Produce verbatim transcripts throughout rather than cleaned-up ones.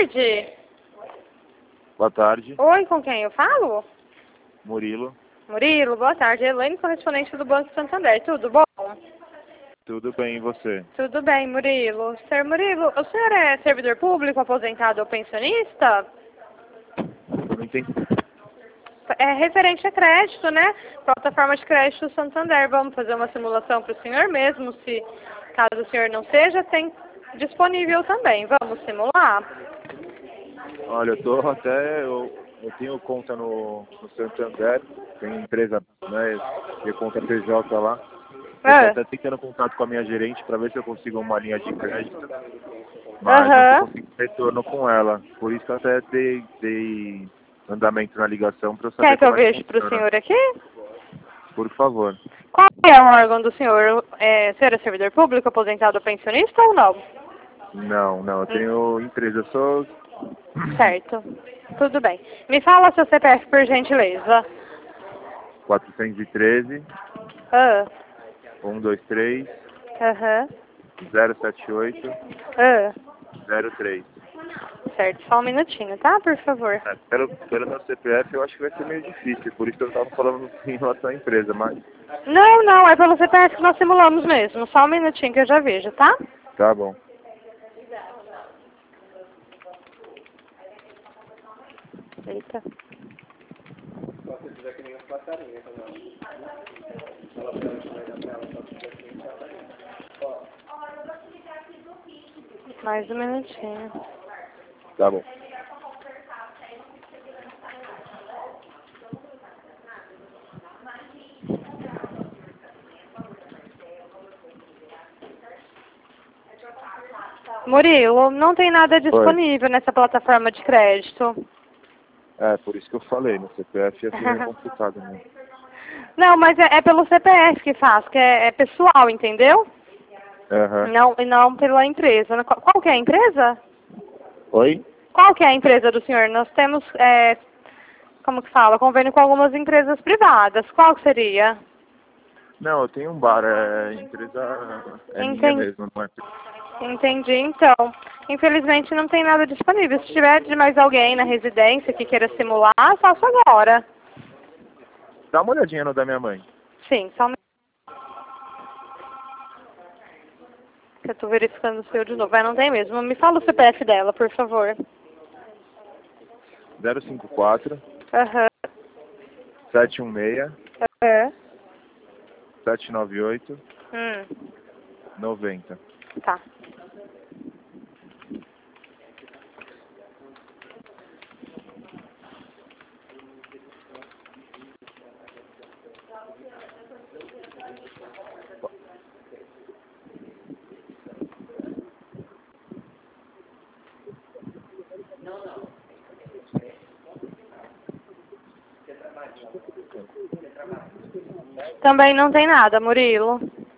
tarde. Boa tarde. Oi, com quem eu falo? Murilo. Murilo, boa tarde. Elaine, correspondente do Banco Santander. Tudo bom? Tudo bem, e você? Tudo bem, Murilo. Senhor Murilo, o senhor é servidor público, aposentado ou pensionista? Não entendi. É referente a crédito, né? Plataforma de crédito Santander. Vamos fazer uma simulação para o senhor mesmo, se caso o senhor não seja, tem disponível também. Vamos simular? Olha, eu tô até... Eu, eu tenho conta no, no Santander, tenho empresa, né, tenho conta P J lá. Eu É. tô até tentando contato com a minha gerente para ver se eu consigo uma linha de crédito, mas Aham. não tô conseguindo retorno com ela. Por isso que eu até dei, dei andamento na ligação para eu saber Quer que eu como é que veja para o funciona. senhor aqui? Por favor. Qual é o órgão do senhor? É, o senhor é servidor público, aposentado ou pensionista ou não? Não, não, eu tenho empresa, eu sou... Certo. Tudo bem. Me fala seu C P F, por gentileza. quatrocentos e treze, Ah, um dois três, aham, zero sete oito, ah. zero três. Certo, só um minutinho, tá? Por favor. É, pelo, pelo meu C P F eu acho que vai ser meio difícil, por isso que eu estava falando em relação à empresa, mas Não, não, é pelo C P F que nós simulamos mesmo. Só um minutinho que eu já vejo, tá? tá bom. Eita. Mais um minutinho. Tá bom. Murilo, não tem nada disponível nessa plataforma de crédito. É, por isso que eu falei, no C P F ia ser meio complicado, né? Não, mas é, é pelo C P F que faz, que é, é pessoal, entendeu? Aham. Não, e não pela empresa. Qual, qual que é a empresa? Oi? Qual que é a empresa do senhor? Nós temos, é, como que fala, convênio com algumas empresas privadas. Qual que seria? Não, eu tenho um bar, é empresa... É minha Entendi. mesmo, não é? Entendi, então. Infelizmente não tem nada disponível. Se tiver de mais alguém na residência que queira simular, faço agora. Dá uma olhadinha no da minha mãe. Sim, só um minuto. Que eu tô verificando o seu de novo. Mas não tem mesmo. Me fala o C P F dela, por favor. zero cinco quatro, Aham. sete um seis, Aham. sete nove oito, Hum. noventa. Tá. Também não tem nada, Murilo.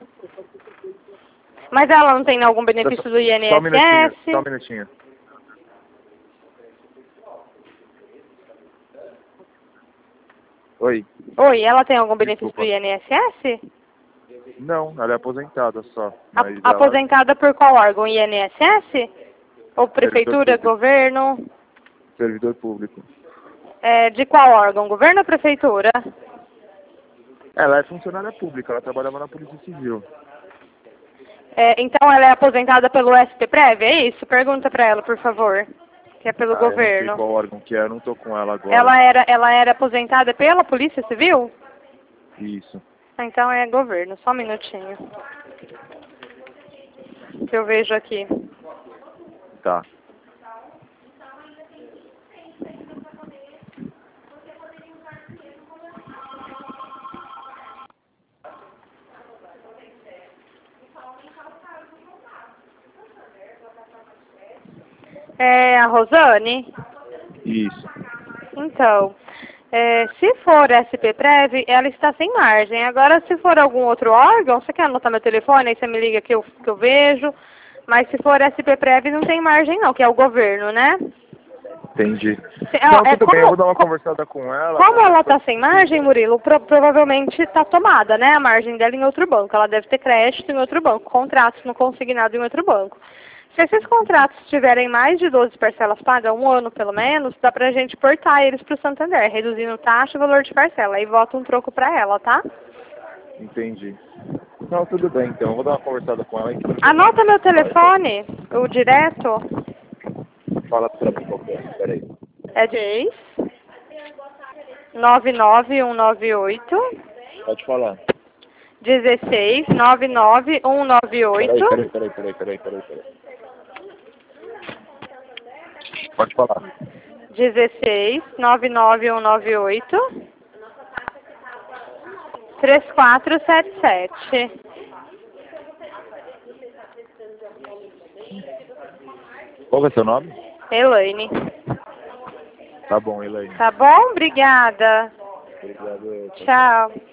Mas ela não tem algum benefício do Só um minutinho, I N S S? só um minutinho. Oi? Oi, ela tem algum benefício Desculpa. do I N S S? Não, ela é aposentada só. A- Mas ela... Aposentada por qual órgão? I N S S? Ou prefeitura, público. governo? Servidor público. É, de qual órgão? Governo ou prefeitura? Ela é funcionária pública, ela trabalhava na Polícia Civil. É, então ela é aposentada pelo S P Prev, é isso? Pergunta pra ela, por favor. Que é pelo Ah, eu não sei governo. qual órgão que é, eu não tô com ela agora. Ela era, ela era aposentada pela Polícia Civil? Isso. Então é governo, só um minutinho. Que eu vejo aqui. Tá. É a Rosane? Isso. Então, é, se for S P Prev, ela está sem margem. Agora, se for algum outro órgão, você quer anotar meu telefone, aí você me liga que eu, que eu vejo. Mas se for S P Prev, não tem margem não, que é o governo, né? Entendi. Se- Não, é, tudo como, bem, eu vou dar uma co- conversada com ela. Como ela está sem margem, Murilo, pro, provavelmente está tomada, né? A margem dela em outro banco. Ela deve ter crédito em outro banco, contratos no consignado em outro banco. Se esses contratos tiverem mais de doze parcelas pagas, um ano pelo menos, dá pra gente portar eles pro Santander, reduzindo taxa e valor de parcela. Aí volta um troco pra ela, tá? Entendi. Não, tudo bem então. Eu vou dar uma conversada com ela. Então. Anota meu telefone, o direto. Fala pra mim qual que é. Peraí. É de nove nove um nove oito. Pode falar. dezesseis nove nove um nove oito. Peraí, peraí, peraí, peraí, peraí, peraí. Pode falar. dezesseis nove nove um nove oito. três quatro sete sete. Qual é o seu nome? Elaine. Tá bom, Elaine. Tá bom? Obrigada. Obrigado. Tchau.